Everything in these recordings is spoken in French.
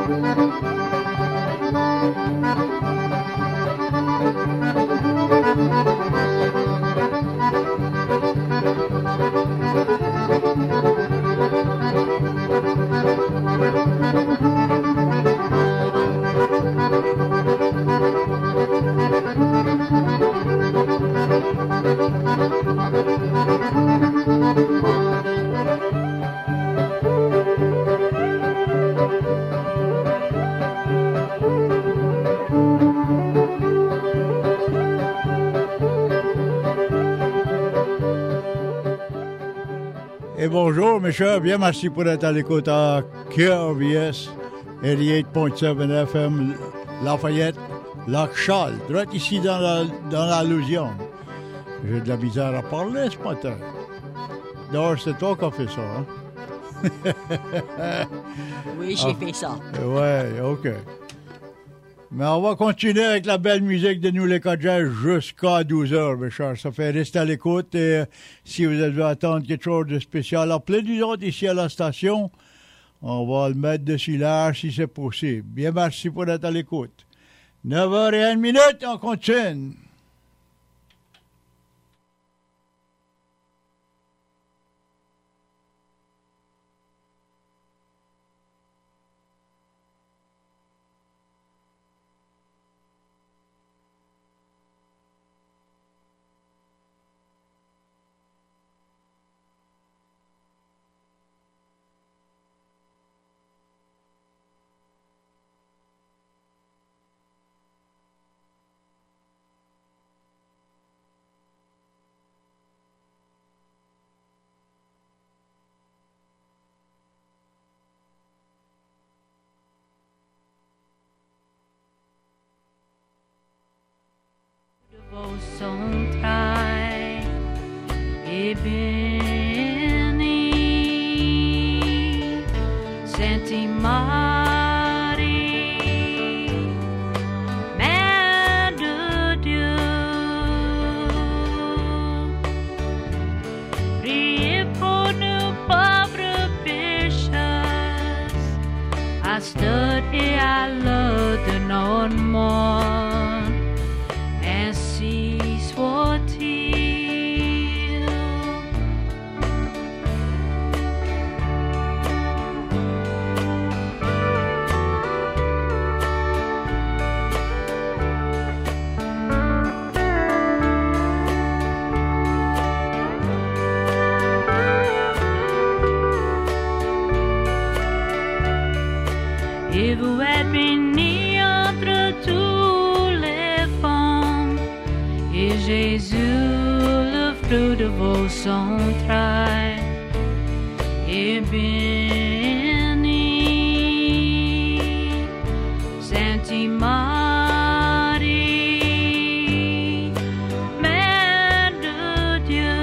Et bonjour, mes chers, bien merci pour être à l'écoute à KRVS 88.7 FM Lafayette, Lac-Charles, droit ici dans la Louisiane. J'ai de la misère à parler ce matin. D'ailleurs, c'est toi qui as fait ça, hein? Oui, j'ai fait ça. Ouais, OK. Mais on va continuer avec la belle musique de nous les Cajuns jusqu'à 12h, mes chers. Ça fait rester à l'écoute et si vous avez attendre quelque chose de spécial, appelez-nous autres ici à la station. On va le mettre dessus là si c'est possible. Bien, merci pour être à l'écoute. 9h01, on continue. Son trai e beni senti mari Mère de Dieu priez pour nous pauvres pécheurs à stud et à l'eau de notre monde. Et vous êtes bénis entre tous les femmes, et Jésus, le fruit de vos entrailles, est béni. Sainte Marie, Mère de Dieu,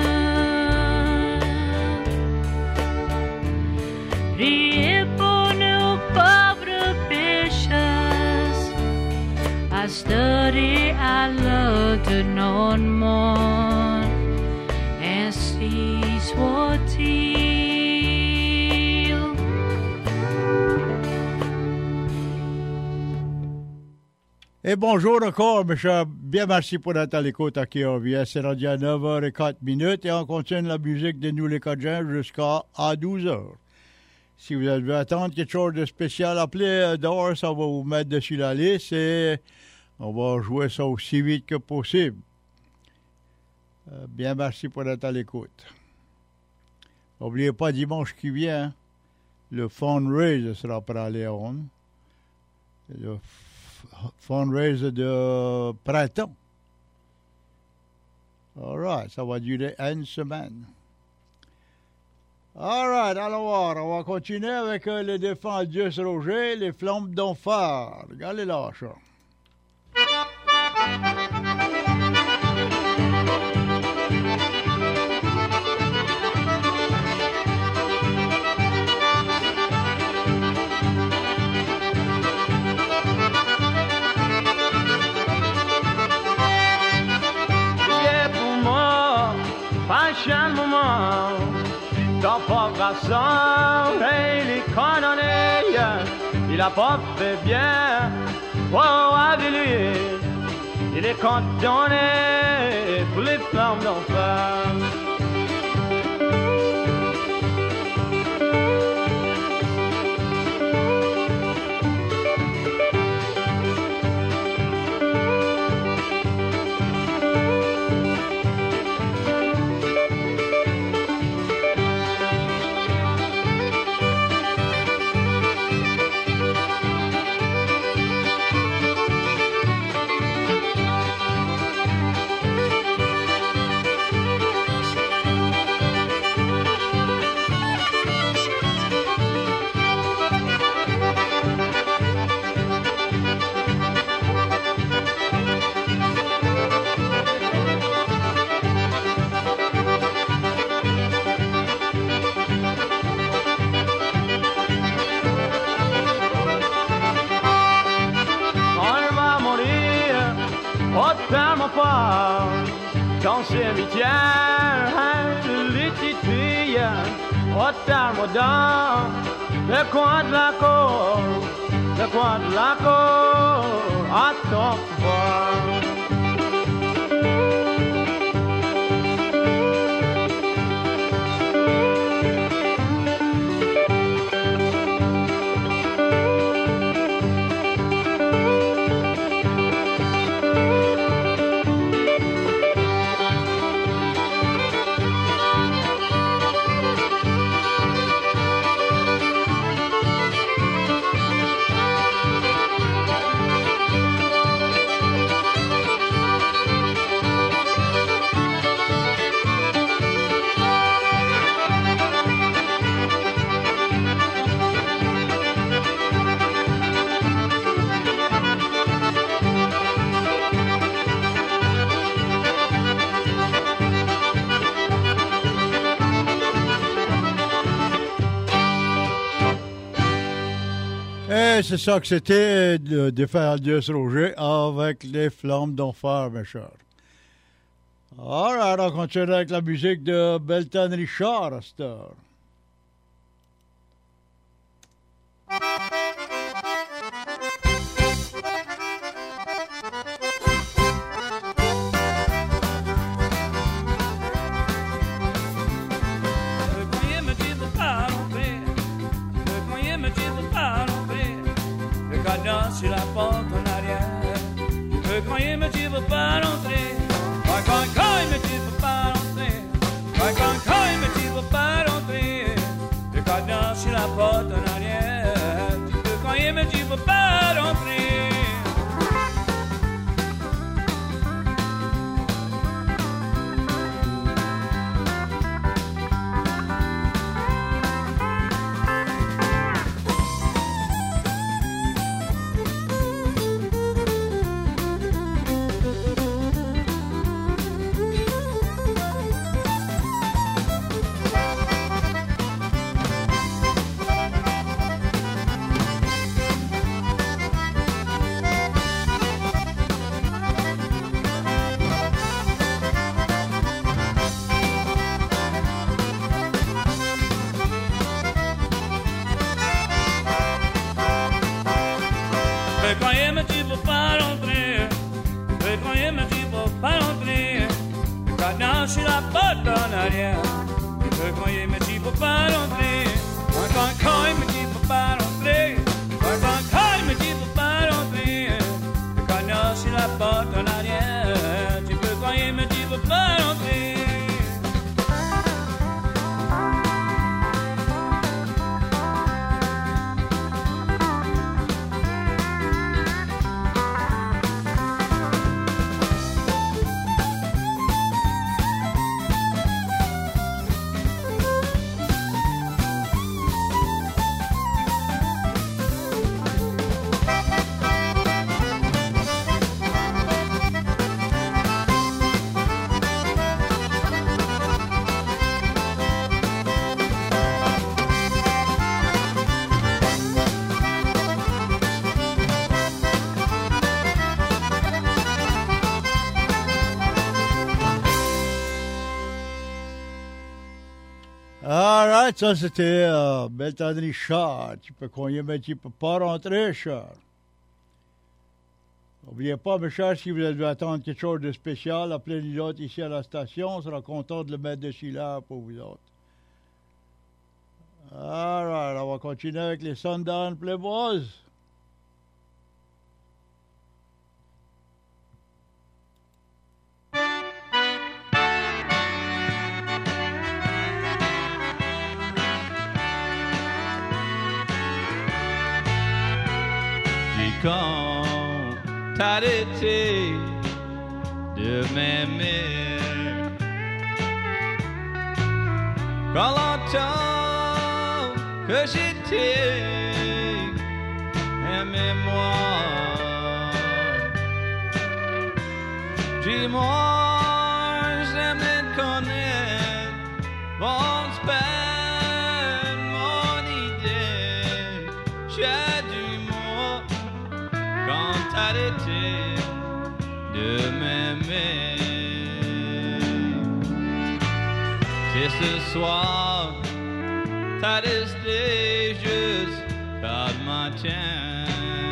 priez pour nous pauvres pécheurs, à study à l'heure de notre monde, ainsi soit-il. Et bonjour encore, mes chers. Bien merci pour être à l'écoute à KRVS. C'est rendu à 9h04 et on continue la musique de nous les Cajuns jusqu'à 12h. Si vous avez attendre quelque chose de spécial, appelez dehors, ça va vous mettre dessus la liste et on va jouer ça aussi vite que possible. Bien merci pour être à l'écoute. N'oubliez pas, dimanche qui vient, le fundraiser sera pour aller à Léon. Le fundraiser de printemps. All right, ça va durer une semaine. All right, alors on va continuer avec les défunts Dieu Roger, les flammes d'enfer. Regardez là, ça. Passion moment, dans progression et les canonniers, il a pas fait bien. Oh, avec il est condamné pour les flammes d'enfer. Dans ce cimetière, les petites filles, au thermodin, le coin de la cour, à ton pouvoir. Et c'est ça que c'était de faire Dieu Roger avec les flammes d'enfer, mes chers. Alors, on continue avec la musique de Belton Richard à cette heure. Sur la porte en arrière, le croyez mais tu veux pas rentrer. Mais tu veux pas rentrer. Mais tu veux pas rentrer. Le cadenas sur la porte en arrière, tu peux croyer mais tu veux pas rentrer. Sur la porte en arrière, tu peux croyer mais tu peux pas rentrer. Mais tu peux pas rentrer. Mais tu peux pas rentrer. Le cadenas sur la porte en arrière, tu peux croyer mais tu peux pas rentrer. Alright, ça c'était Belton Richard. Tu peux cogner, mais tu peux pas rentrer, Charles. N'oubliez pas, mes chers, si vous devez attendre quelque chose de spécial, appelez les autres ici à la station. On sera content de le mettre dessus là pour vous autres. Alright, on va continuer avec les Sundown Playboys. Quand t'as été de m'aimer, quand longtemps que j'étais aimé-moi, dis-moi, j'aime te connaître, bon c'est mon idée, j'ai du mot quand t'arrêtais de m'aimer. C'est ce soir, t'as resté jusqu'à matin.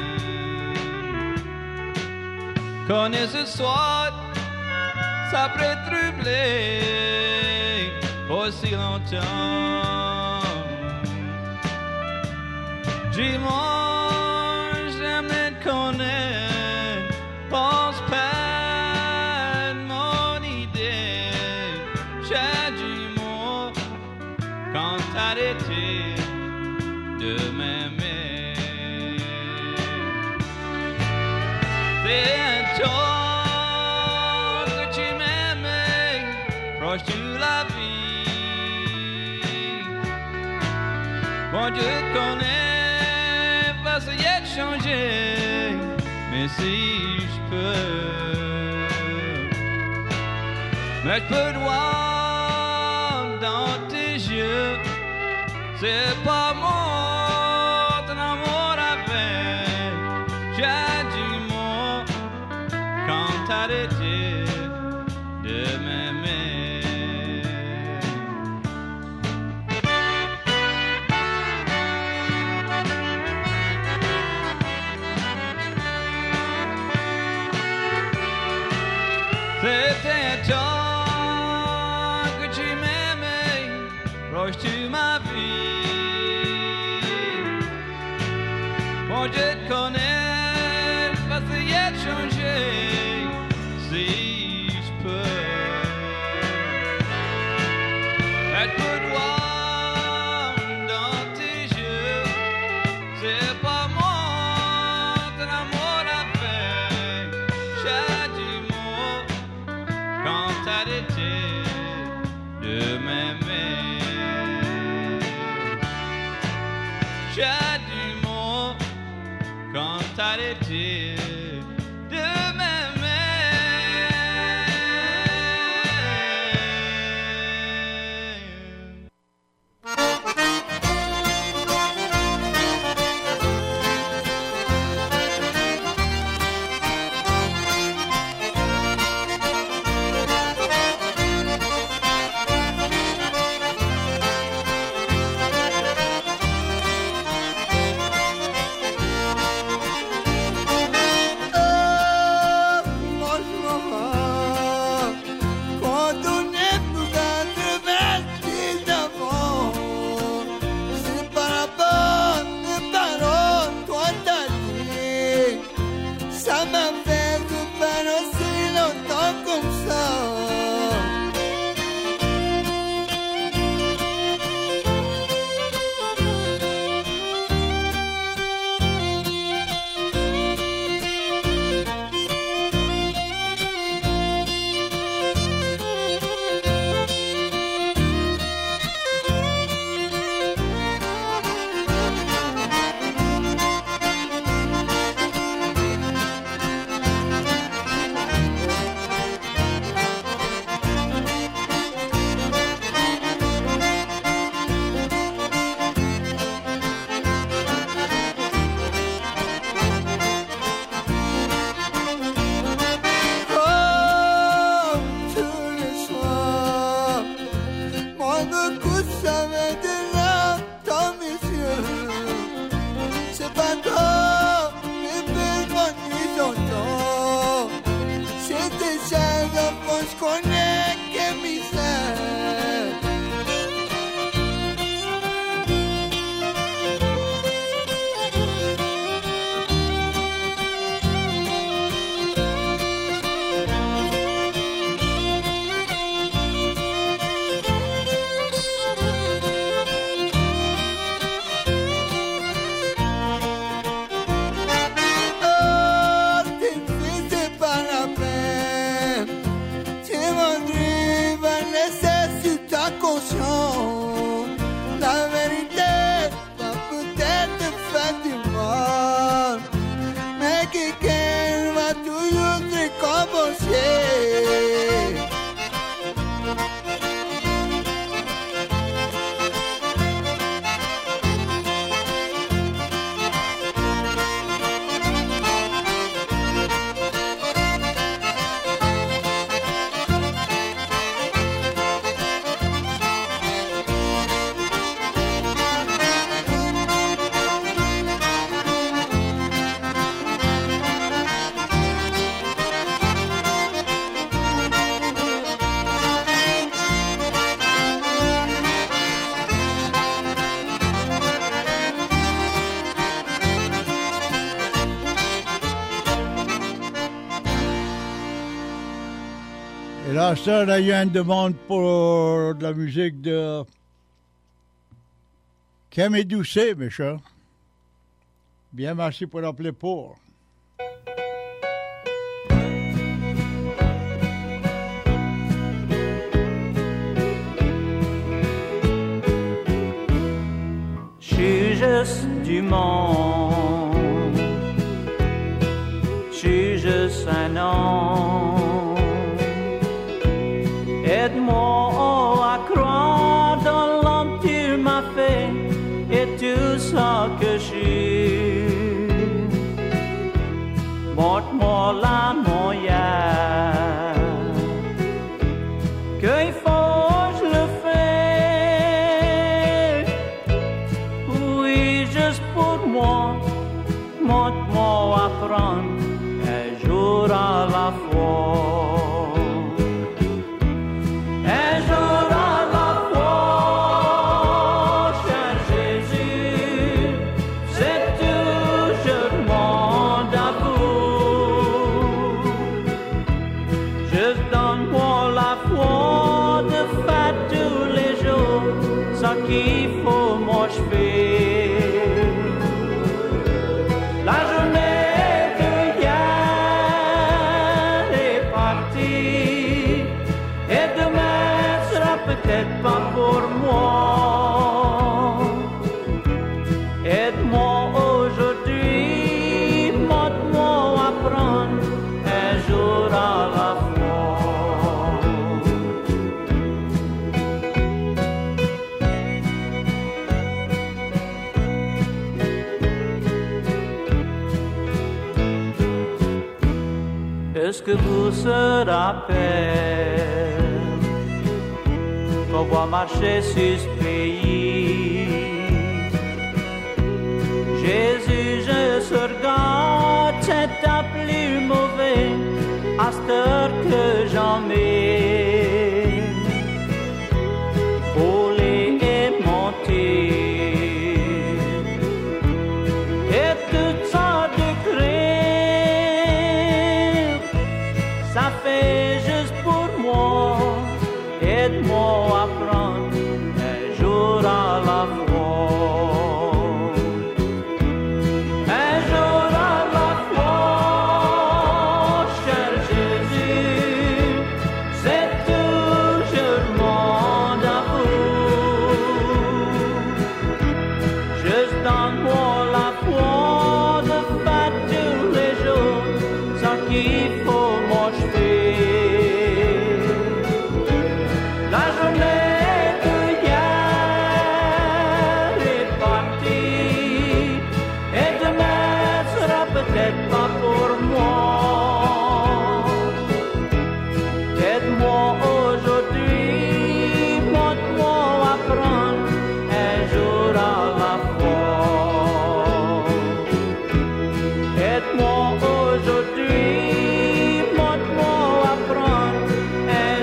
Connais ce soir, ça peut troubler aussi longtemps. Dis-moi, j'aime te connaître, pense pas de mon idée. J'ai du mot quand t'as arrêté de m'aimer. C'est un temps que tu m'aimais, proche de la vie. Bon, Dieu te connaît, parce qu'il y a changé, mais si je peux, mais je peux voir dans tes yeux, c'est pas moi ton amour avec. J'ai du mot quand t'as arrêté de m'aimer. C'était un temps que tu m'aimais, proche de ma vie. Bon, je te connais, parce qu'il y a changé, si je peux. Mais je peux te voir dans tes yeux, c'est pas moi ton amour avec. J'ai du mot quand t'as arrêté de m'aimer. J'ai du mot quand t'as arrêté de m'aimer. connais que misère. La vérité va peut-être faire du mal, mais quelqu'un va toujours te récompenser. Et là, ça, là, il y a une demande pour de la musique de Camille Doucet, mes chers. Bien, merci pour l'appeler pour. Je suis juste du monde, je suis juste un homme. Aide-moi à croire dans l'homme que tu m'as fait et tout ça que je suis. Montre-moi la moyenne qu'il faut je le fais. Oui, juste pour moi, montre-moi à prendre un jour à la fois. Qu'il faut m'achever. La journée de hier est partie et demain sera peut-être pas pour moi. Aide-moi aujourd'hui, montre-moi à prendre un jour à la fois. Est-ce que vous se rappelez qu'on va marcher sur ce pays? Jésus, je se regarde, c'est un plus mauvais à cette heure que j'en mets. Voler et monter et tout ça de crainte. Ça fait juste pour moi, aide-moi à prendre un jour à la fois. Un jour à la fois, cher Jésus, c'est toujours mon amour. Juste donne-moi la foi de faire tous les jours sans qu'il faut m'achever. La journée de hier est partie et demain sera peut-être pas pour moi. Aide-moi aujourd'hui, montre-moi à prendre un jour à la fois. Aide-moi aujourd'hui, montre-moi à prendre un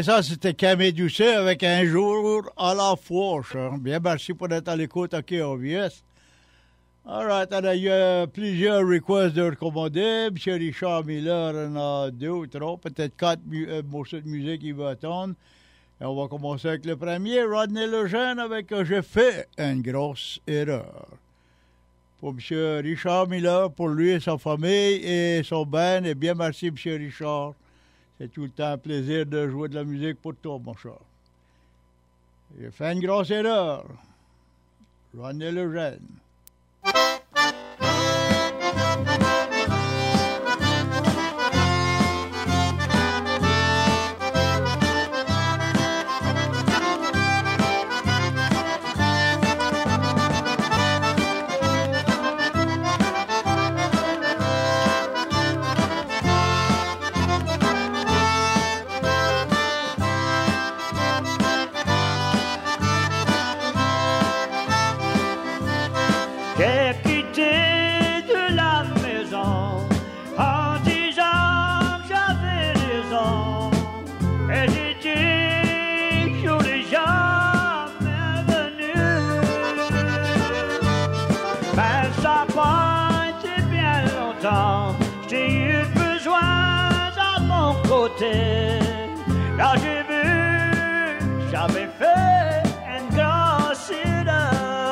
ça, c'était Camille Doucet avec Un jour à la fois, cher. Bien, merci pour être à l'écoute à KRVS. All right, alors, il y a plusieurs requests de recommander. M. Richard Miller en a 2 ou 3, peut-être 4 morceaux de musique qu'il veut attendre. Et on va commencer avec le premier, Rodney Lejeune avec J'ai fait une grosse erreur. Pour M. Richard Miller, pour lui et sa famille et son band. Et bien, merci, M. Richard. C'est tout le temps un plaisir de jouer de la musique pour toi, mon cher. J'ai fait une grosse erreur. Rodney Lejeune. Là j'ai vu, j'avais fait une grosse erreur.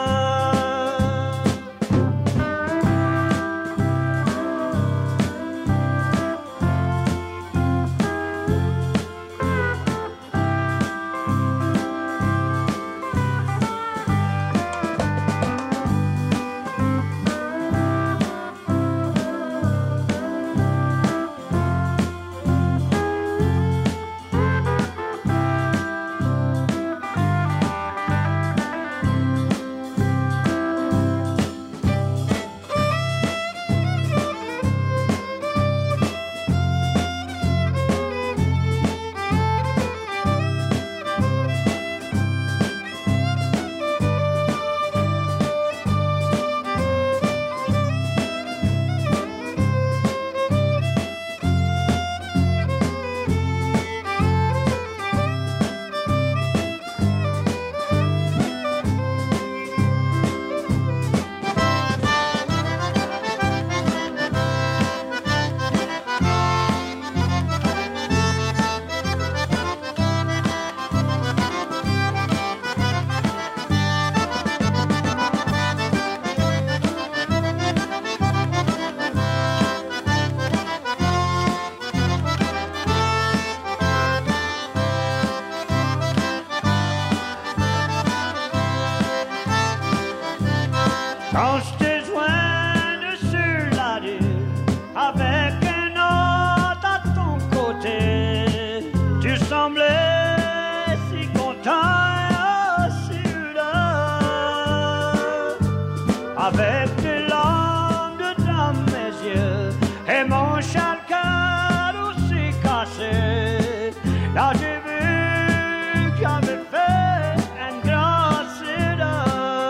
Quand je t'ai joint sur la rue avec un autre à ton côté, tu semblais si content, si heureux, avec tes larmes dans mes yeux et mon cœur aussi cassé. Là j'ai vu que j'avais fait une grosse erreur.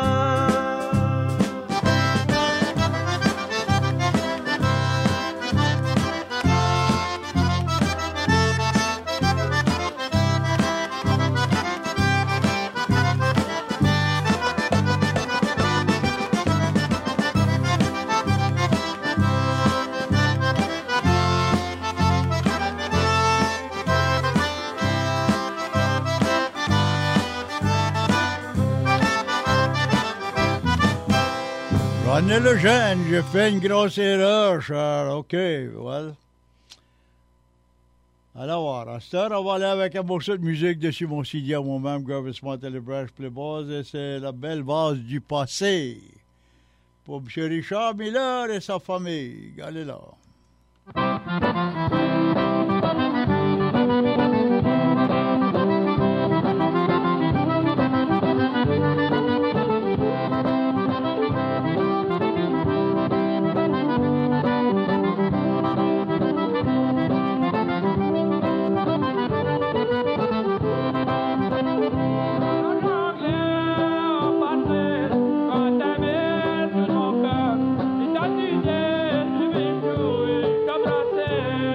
Rodney Lejeune, j'ai fait une grosse erreur, cher. OK, well. Alors, à cette heure, on va aller avec un morceau de musique de Simon Sidia, moi-même, Gravis Montelebrecht, Playboys, et c'est la belle vase du passé. Pour M. Richard Miller et sa famille. Allez là. Quand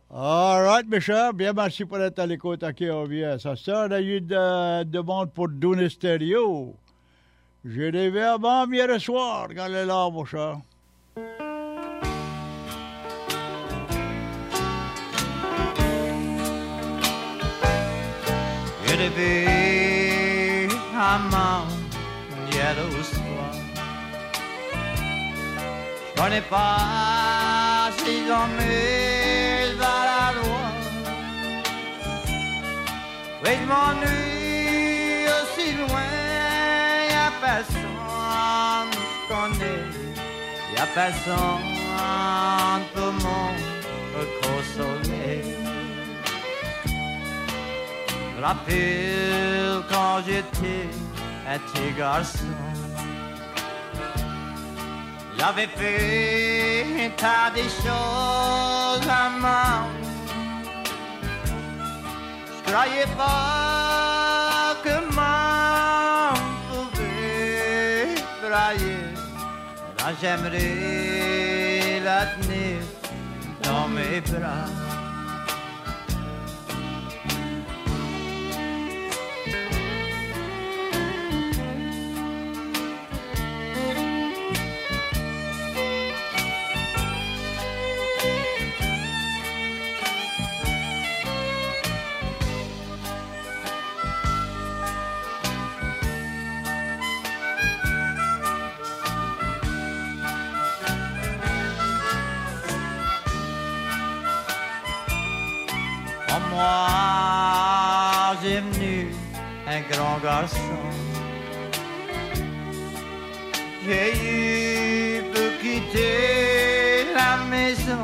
All right, mes chers, bien merci pour être à l'écoute. OK, on vient. Ça sort, on a eu de demande pour Dune Stereo. J'ai des verbes hier soir. Regardez là, mon cher. J'ai rêvé amant hier au soir. Je connais pas si j'en mets à la loi. Oui, je m'ennuie aussi loin. Y'a personne je connais. Y'a personne pour me consoler. Je rappelle quand j'étais un petit garçon. J'avais fait un tas de choses à main. Je croyais pas que main pouvait brailler. Là j'aimerais la tenir dans mes bras. Moi, j'ai venu un grand garçon. J'ai eu pour quitter la maison.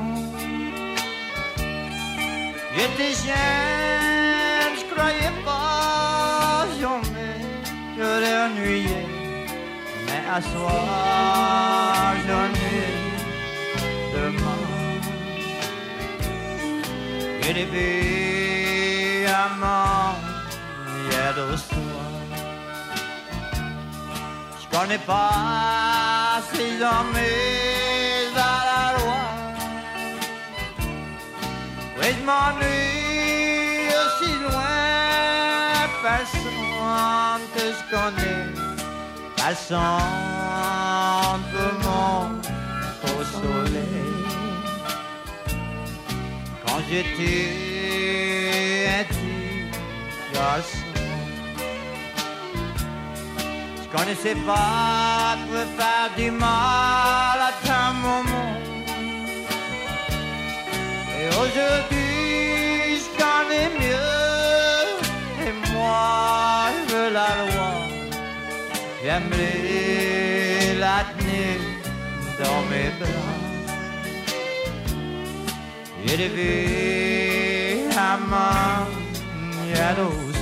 J'étais jeune, je croyais pas jamais j'aurais ennuyé. Mais à soir, j'en ai demain. J'ai rêvé amant hier au soir. Je connais pas ces hommes à la loi. Oui, je m'ennuie aussi loin. Personne que je connais, personne pour mon consoler. Quand j'étais un petit garçon, je connaissais pas de faire du mal à ta maman. Et aujourd'hui, je connais mieux. Et moi, je veux la loi. J'aimerais la tenir dans mes bras. J'ai rêvé amant hier au soir.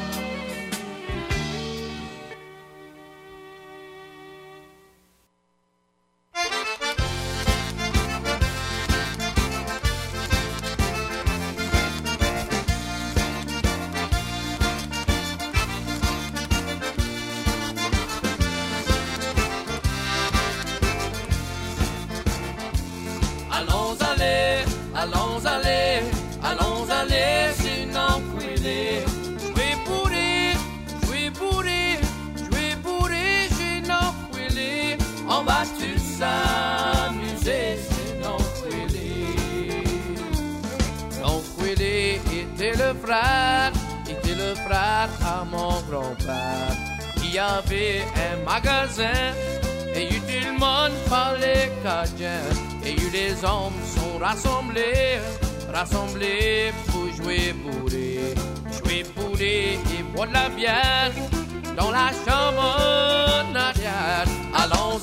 Allons aller, allons aller, sinon couler. Jouer bourré, sinon couler. On va tous s'amuser, sinon couler. Donc couler était le frère à mon grand-père. Il y avait un magasin et tout le monde parlait cadien. Et les hommes sont rassemblés pour jouer bourré et boire de la bière dans la chambre en arrière. Allons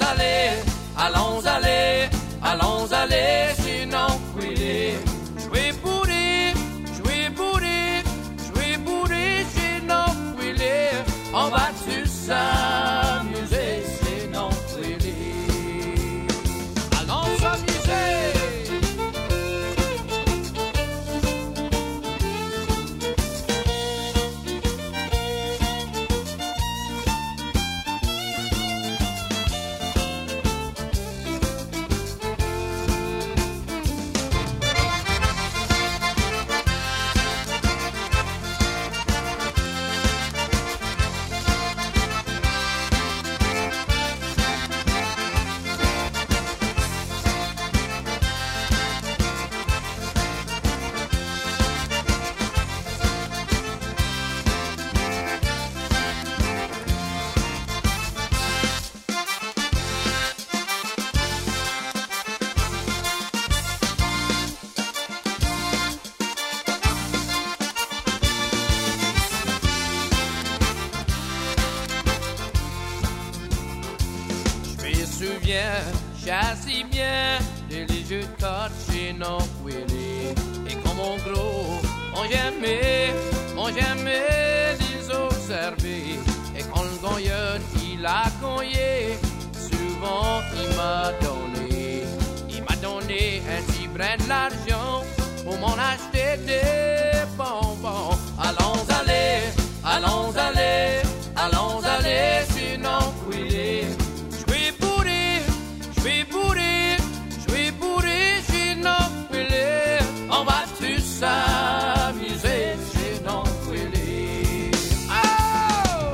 aller, sinon couler. Jouer bourré, sinon couler. On va tous s'amuser, sinon couler. Allons s'amuser. si bien des jeux de cartes chez nos Willy. Et comme mon gros, on jamais les observer. Et quand le gagneur, il a gagné, souvent il m'a donné un petit brin d'argent pour m'en acheter des bonbons. Allons aller, sinon Willy. Je vais bourrer, sinon Willy. On va tous s'amuser, sinon Willy. Oh!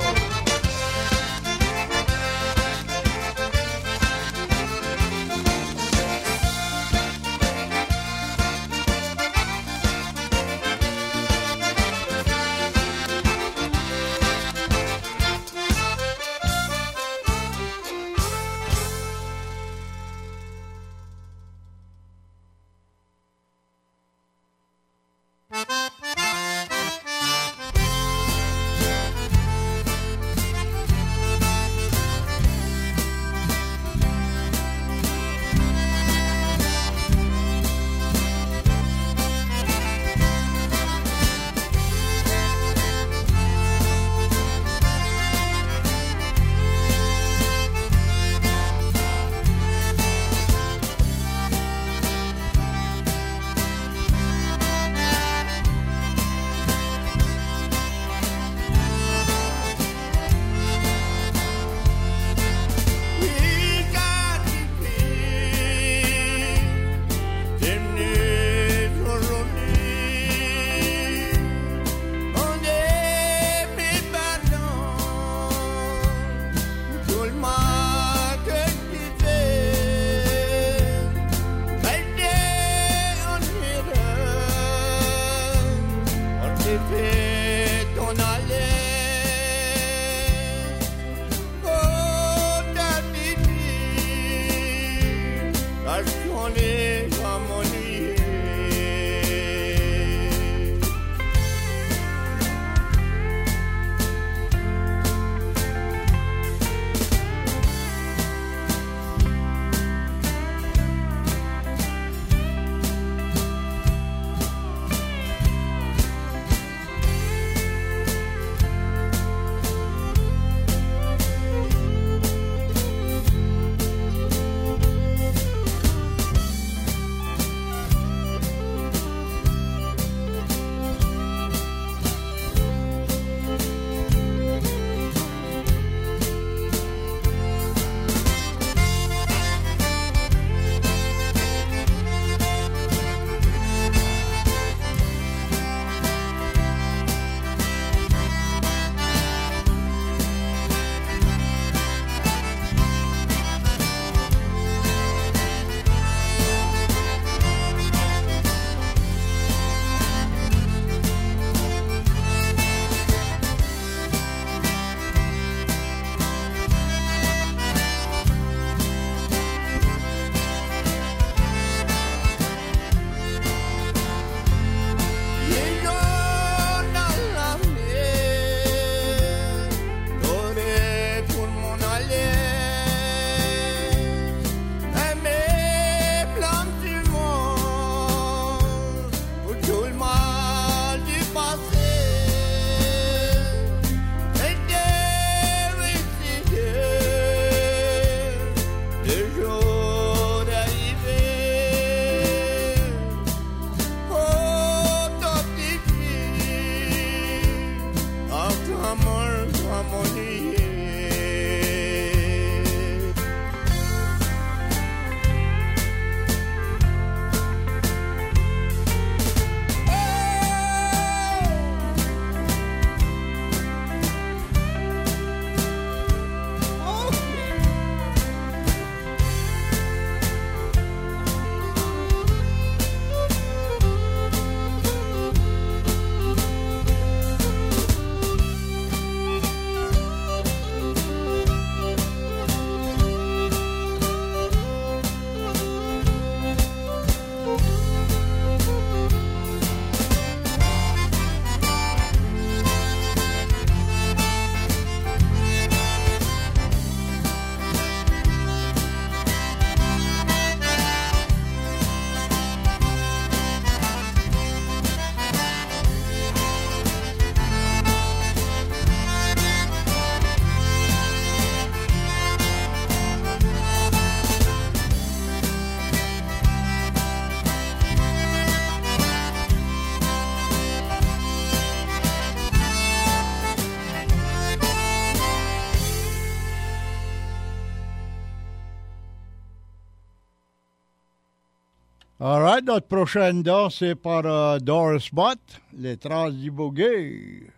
All right, notre prochaine danse, c'est par Doris Mott, Les Traces du Boogie.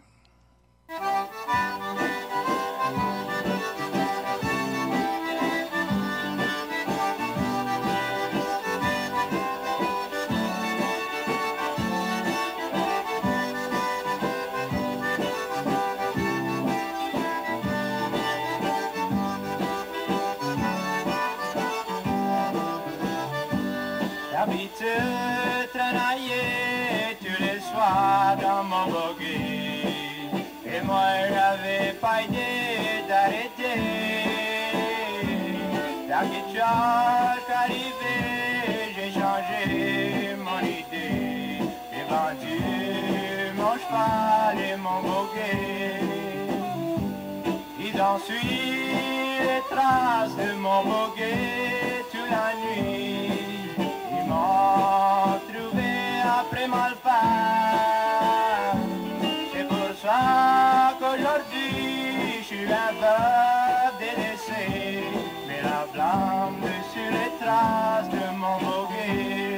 J'habite travailler tous les soirs dans mon buggy. Et moi j'avais pas idée d'arrêter. La guitare arrivée, j'ai changé mon idée. J'ai vendu mon cheval et mon buggy. Ils ont suivi les traces de mon buggy toute la nuit. M'ont trouvé après mal fait. C'est pour ça qu'aujourd'hui je suis un veuve délaissé. Mais la blâme sur les traces de mon buggy.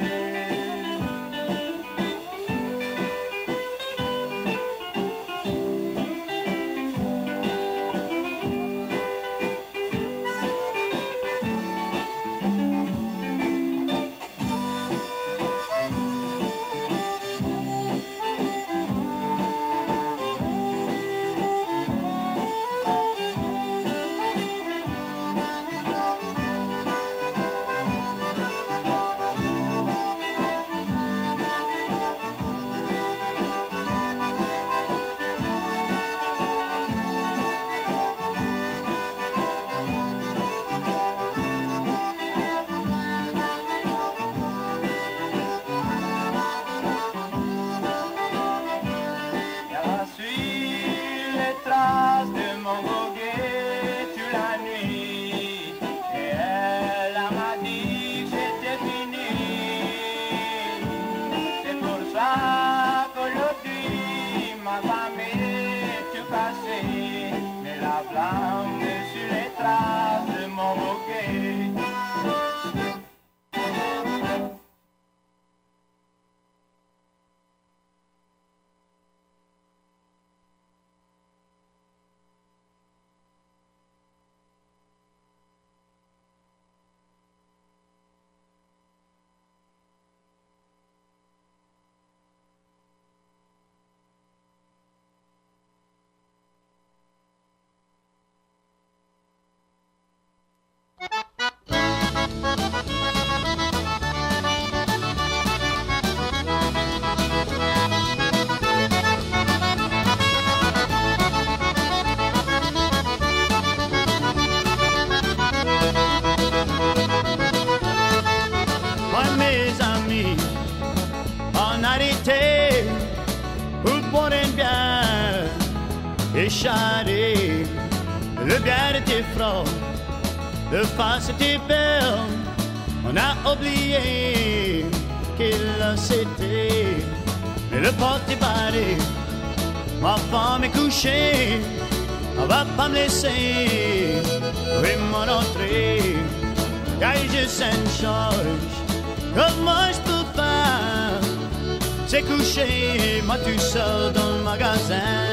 Écharer, le bien était froid, le face était belle, on a oublié qu'il c'était, mais le porte est barré, ma femme est couchée, on va pas me laisser, oui mon entrée, car je sens une charge, comment je peux faire, c'est couché, moi tout seul dans le magasin.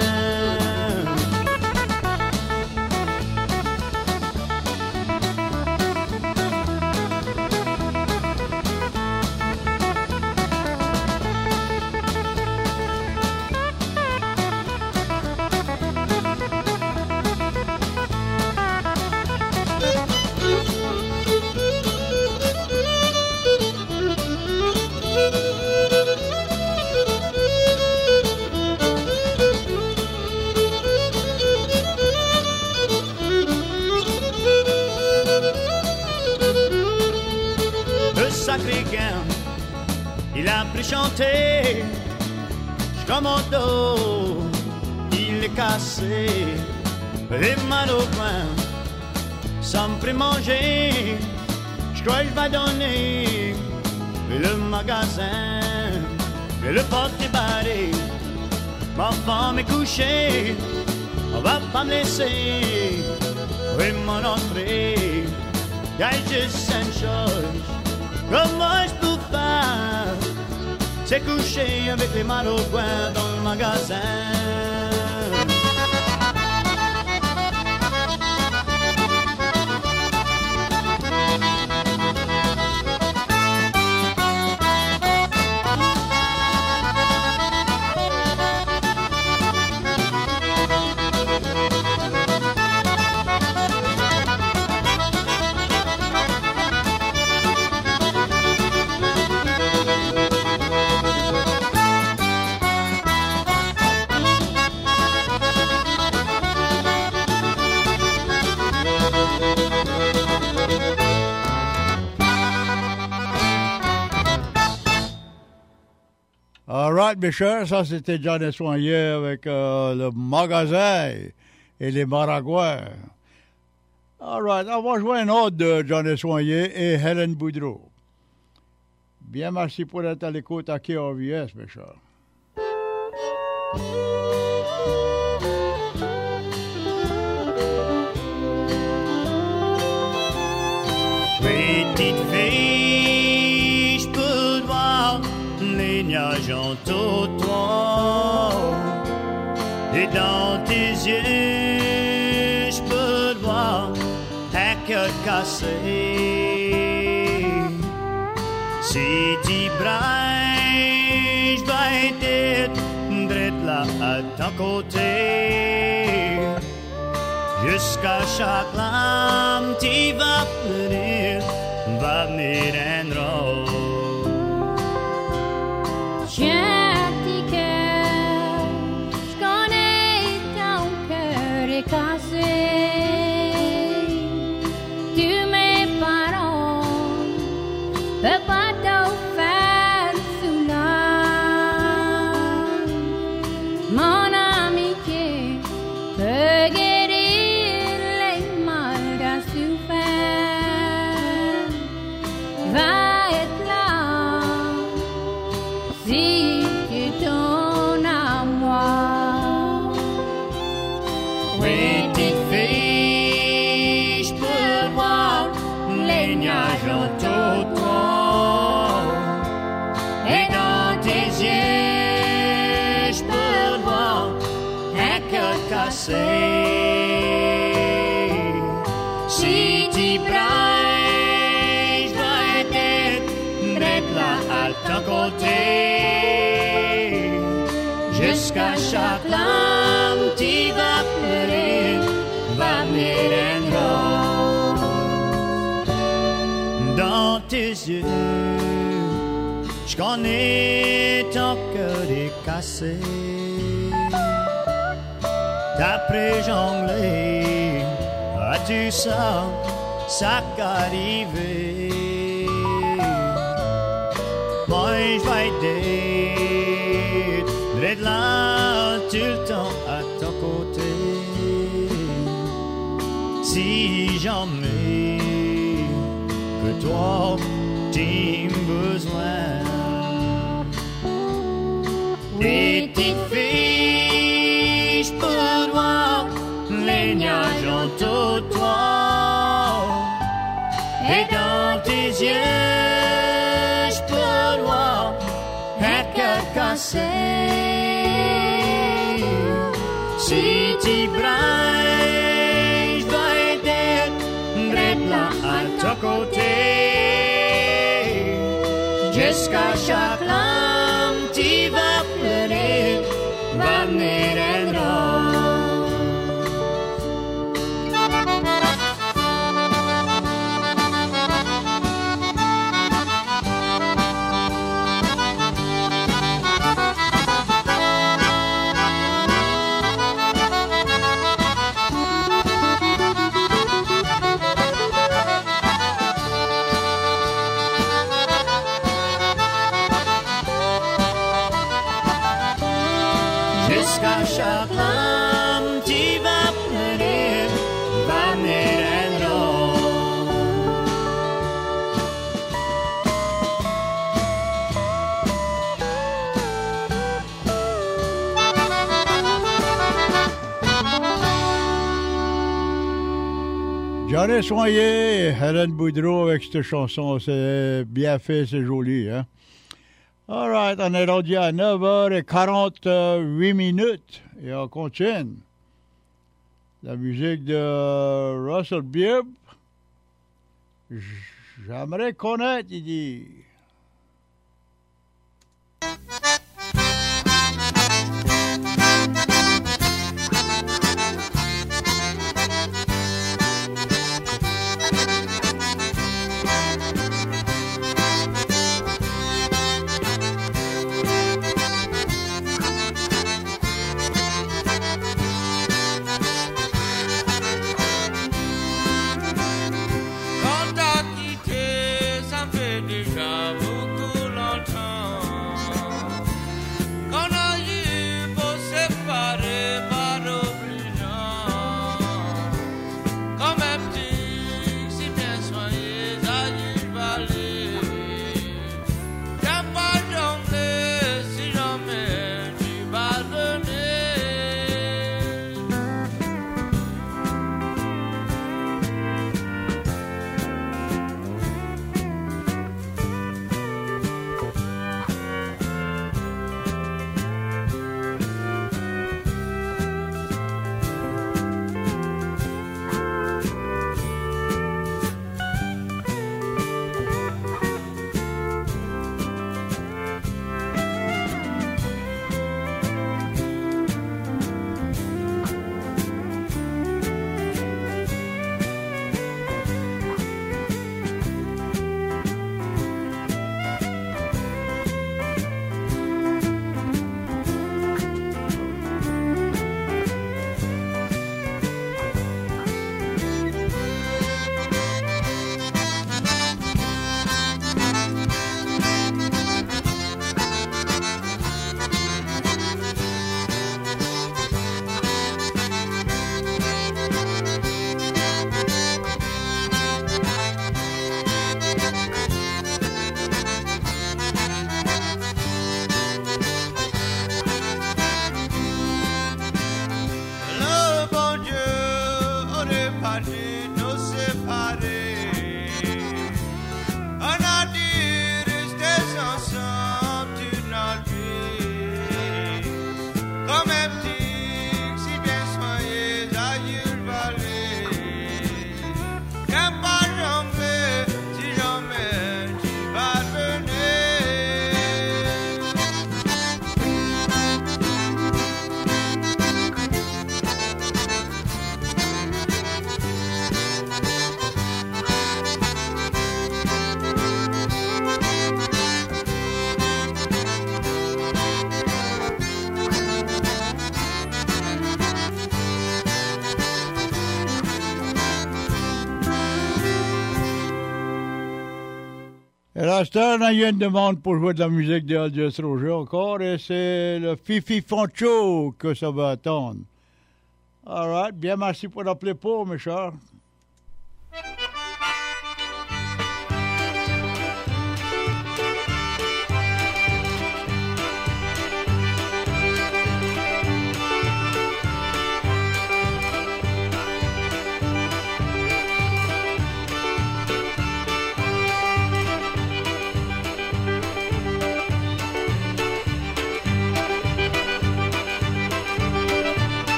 Sacré gain, il a pris chanter, j'commando, il est cassé, les mains au coin, sans me manger, j'crois qu'il va donner, le magasin, mais le porte est barré, ma femme est couchée, on va pas me laisser, oui mon entrée, I just sent charge. Comment je peux faire? C'est coucher avec les mains au coin dans le magasin. All right, mes chers, ça c'était John Soigné avec le magasin et les Maragouins. All right, on va jouer un autre de John Soigné et Hélène Boudreau. Bien, merci pour être à l'écoute à KRVS, mes chers. Petite fille, je peux voir les nuages en toit. Et dans tes yeux, je peux voir un cœur cassé. Si tu brailles, je dois être drette là à ton côté. Jusqu'à chaque lame, tu vas venir un rose. J'ai un petit cœur, je connais ton cœur est cassé. Tous mes parents peuvent pas te faire soulage. Mon amitié peut guérir les mal d'un souffert. Va être là si tu donnes à moi. Petite fille, je peux voir les nuages autour de toi. Et dans tes yeux, je peux voir un cœur cassé. Si tu brailles, je dois être drette là à ton côté. Jusqu'à chaque lame, tu vas pleurer, va venir un rose. Dans tes yeux, je connais ton cœur est cassé. D'après jongler, as-tu ça qu'arriver? Moi, je vais être drette là tout le temps à ton côté. Si jamais que toi, t'as besoin. Petite fille, je peux voir les nuages autour de toi. Et dans tes yeux, je peux voir un cœur cassé. Si tu brailles, je dois être drette là à ton côté. Jusqu'à chaque lame, tu vas pleurer, va venir un rose. Jusqu'à chaque lame, tu vas pleurer, va venir un rose. Prenez soigné Hélène Boudreau avec cette chanson. C'est bien fait, c'est joli. Hein? All right, on est rendu à 9h48 minutes et on continue. La musique de Russell Bibb. J'aimerais connaître, il dit. Et là, on a eu une demande pour jouer de la musique de Aldous Roger encore, et c'est le Fifi Foncho que ça va attendre. All right, bien merci pour l'appeler pour, mes chers.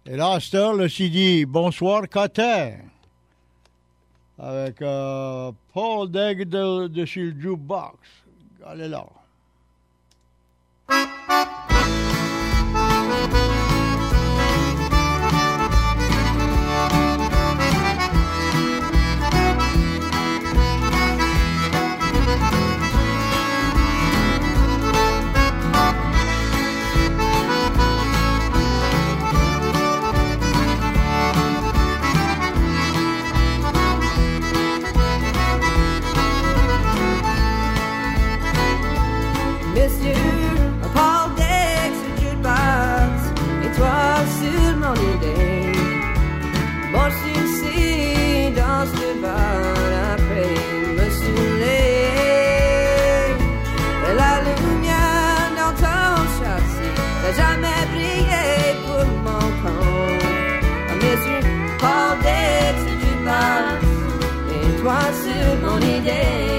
Et là, à cette heure, le CD Bonsoir Cotin. Avec Paul Degg de chez le Jukebox. Allez là. Jamais brillé pour mon compte. Monsieur Paul Degg sur du box et toi sur mon idée.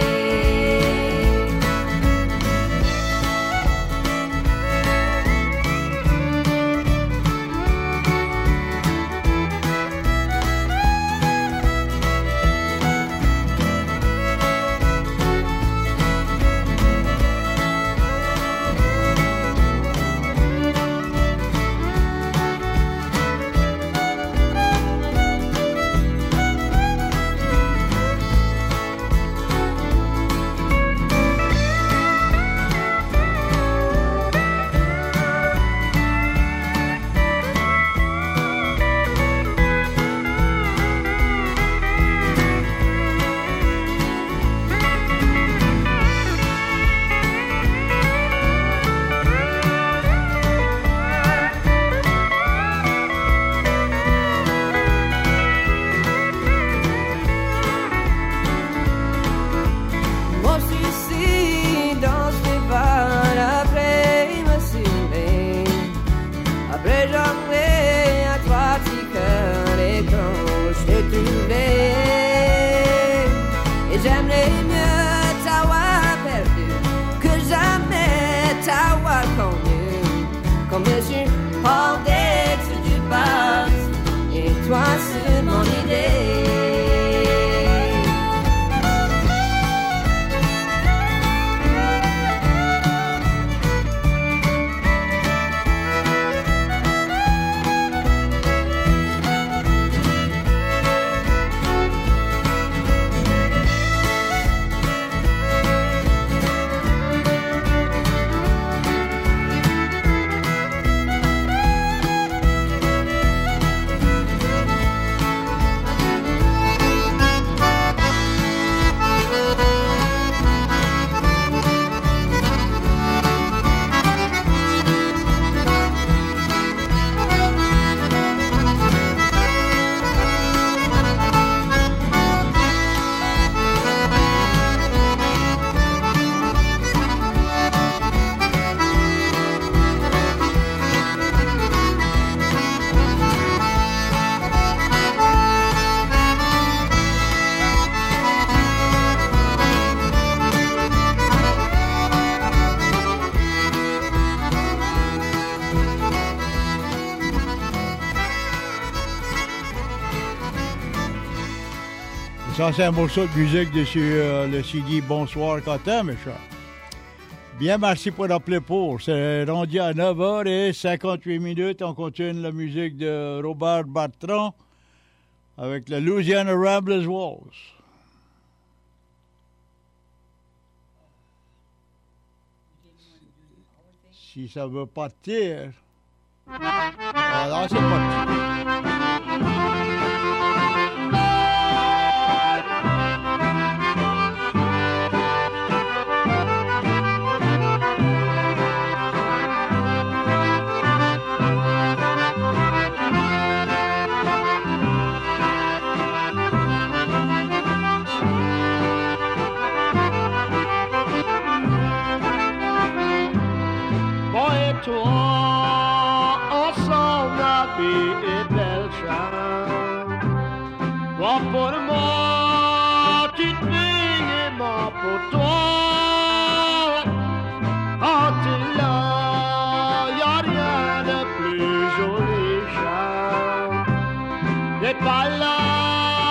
Monsieur Paul Degg sur du box et toi sur mon idée. Ça, c'est un morceau de musique de sur le CD Bonsoir Cotin, mes chers. Bien, merci pour l'appeler pour. C'est rendu à 9h58. On continue la musique de Robert Bertrand avec la Louisiana Ramblers Waltz. Si ça veut partir. Alors, c'est parti. Toi, ensemble la vie est belle chance. Toi pour moi, tu te et moi pour toi.